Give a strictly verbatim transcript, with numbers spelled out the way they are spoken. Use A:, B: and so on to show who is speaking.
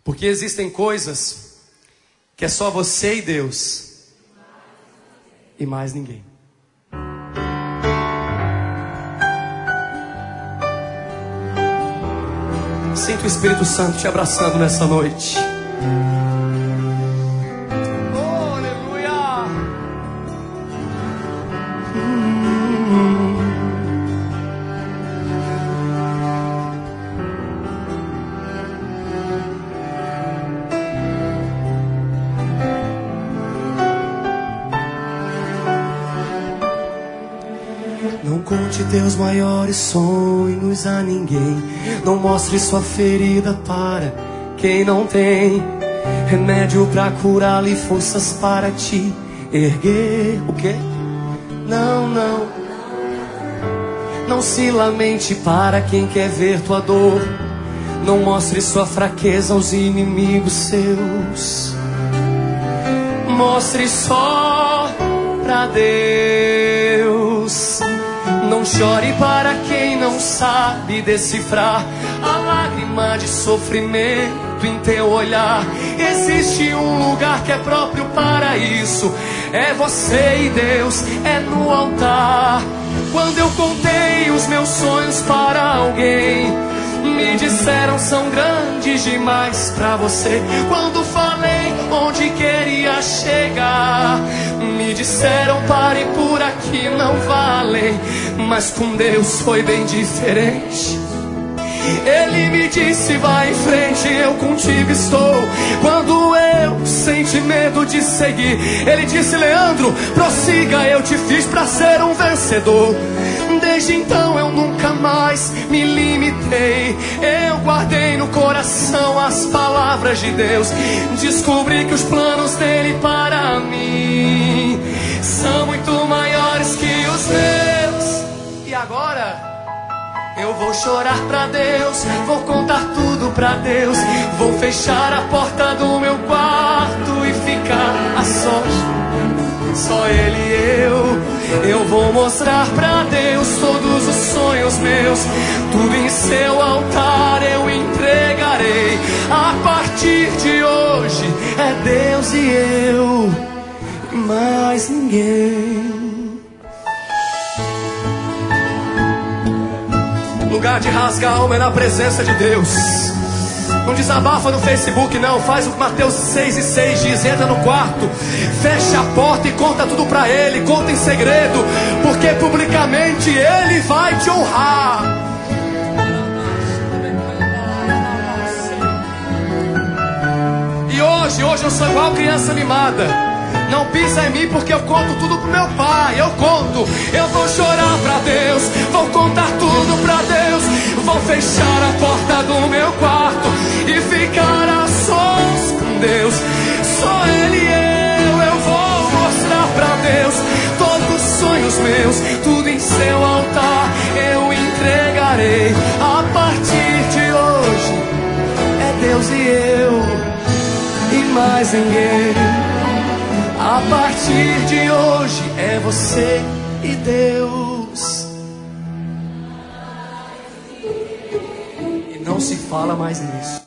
A: Porque existem coisas que é só você e Deus e mais ninguém. Sinto o Espírito Santo te abraçando nessa noite. Oh, aleluia! Hum. Não conte teus maiores sonhos a ninguém. Não mostre sua ferida para quem não tem remédio pra curá-la e forças para te erguer. O quê? Não, não. Não se lamente para quem quer ver tua dor. Não mostre sua fraqueza aos inimigos seus. Mostre só pra Deus. Não chore para quem não sabe decifrar a lágrima de sofrimento em teu olhar. Existe um lugar que é próprio para isso. É você e Deus, é no altar. Quando eu contei os meus sonhos para alguém, me disseram são grandes demais para você. Quando falei onde queria chegar, me disseram pare por aqui, não valem. Mas com Deus foi bem diferente. Ele me disse vai em frente, eu contigo estou. Quando eu senti medo de seguir, ele disse Leandro, prossiga, eu te fiz pra ser um vencedor. Desde então eu nunca mais me limitei. Eu guardei no coração as palavras de Deus. Descobri que os planos dele para mim são muito maiores que os meus. E agora eu vou chorar pra Deus, vou contar tudo pra Deus. Vou fechar a porta do meu quarto e ficar a sós, só ele e eu. Eu vou mostrar pra Deus todos os sonhos meus. Tudo em seu altar eu entregarei. A partir de hoje é Deus e eu, mais ninguém. Lugar de rasgar a alma é na presença de Deus. Não desabafa no Facebook não. Faz o que Mateus seis e seis diz. Entra no quarto, fecha a porta e conta tudo pra ele. Conta em segredo, porque publicamente ele vai te honrar. E hoje, hoje eu sou igual criança mimada. Não pisa em mim porque eu conto tudo pro meu pai. Eu conto, eu vou chorar pra Deus, vou contar tudo pra Deus. Vou fechar a porta do meu quarto e ficar a sós com Deus. Só ele e eu, eu vou mostrar pra Deus todos os sonhos meus. Tudo em seu altar eu entregarei. A partir de hoje é Deus e eu e mais ninguém. A partir de hoje é você e Deus. E não se fala mais nisso.